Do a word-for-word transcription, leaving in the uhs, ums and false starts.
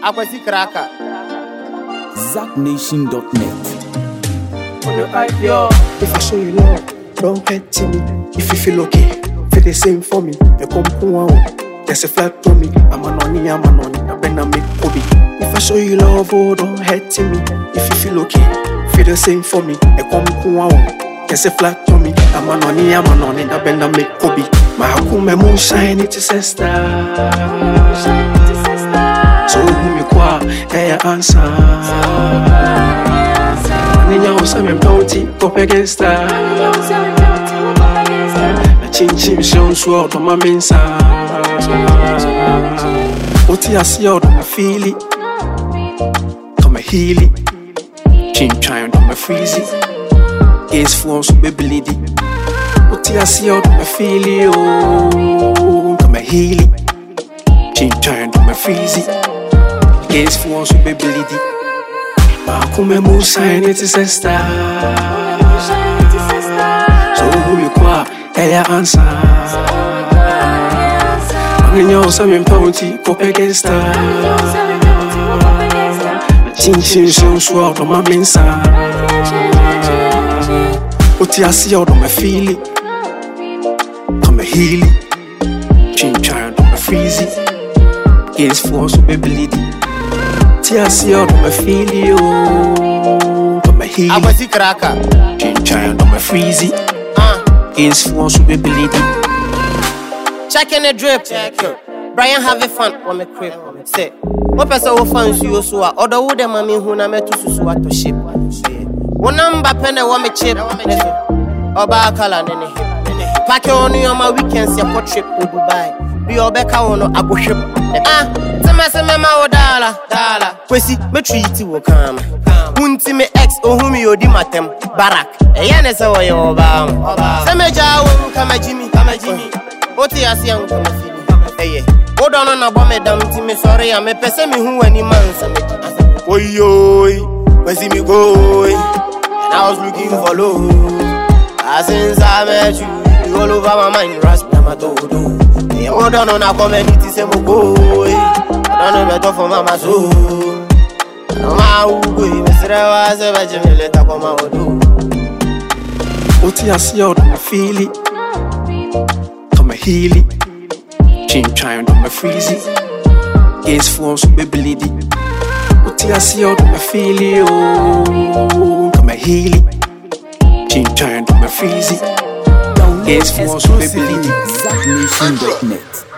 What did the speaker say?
Akwasi Kraka. Zack Nation dot net. If I show you love, don't hurt me. If you feel okay, feel the same for me. You come on, there's a flat to me. I'm an only, I'm an only, I better make hobby. If I show you love, oh, don't hurt me. If you feel okay, feel the same for me. You come on, there's a flat to me. I'm an only, I'm an only, I better make hobby. My home, moonshine, it's a star. So who you qua, hey, answer. Ninya usame bounty, go against her. A chin chin shown sword to my mensa. What I see out of my feel it, to my heel it. Chin trying to my freeze it. Gaze forms to be bleedy. What I see out of my feel it, oh, to my heel it. Chin trying to my freeze it. Gaze forms to be bleedy. Come move sign it is a star. So who you qua, hey answer. When you're some bounty, go against her. Chin chin show sword on my mensa. What I see out of my feel it, come a heel it. Chin child on my freeze it. Gaze force to be bleeding. I see out of my feel you, on my heel. Akwasi Kraka. Chin child on my freezy. Uh, is force to be bleeding. Checking the drip. Check it. Brian have fun on my crib. Say, what person will find you so? Other would the mammy who na met to Susua to ship. One number pen and one chip. Oba color nene. Pack on you on my weekends, your trip to Dubai. Be your back on a go ship. Ah, Samasa Mama or Dala, Dala. Kwesi, me treat you come. Unti me ex or whom you dimatem, Barak. A yanesa or your bam. Samaja won't come a Jimmy, come a Jimmy. Otias young come a Jimmy. Hey, hold on a bomb, damn Timmy, sorry, I'm a person who any man. Oi, oi, where's me go? And I was looking for love. As since I met you, all over my mind, rasp my dodo. Hold on, a community, say, go. I don't know better for Mama, so no matter who Mister was a virgin, let her come out. What I see out of my feel it, to my heel it. Chin trying to my freeze it. Gaze forms to be bleeding. What I see out of my feel it, oh, to my heel it. Chin trying to my freeze it. Gaze forms to be bleeding. Zack Nation dot net.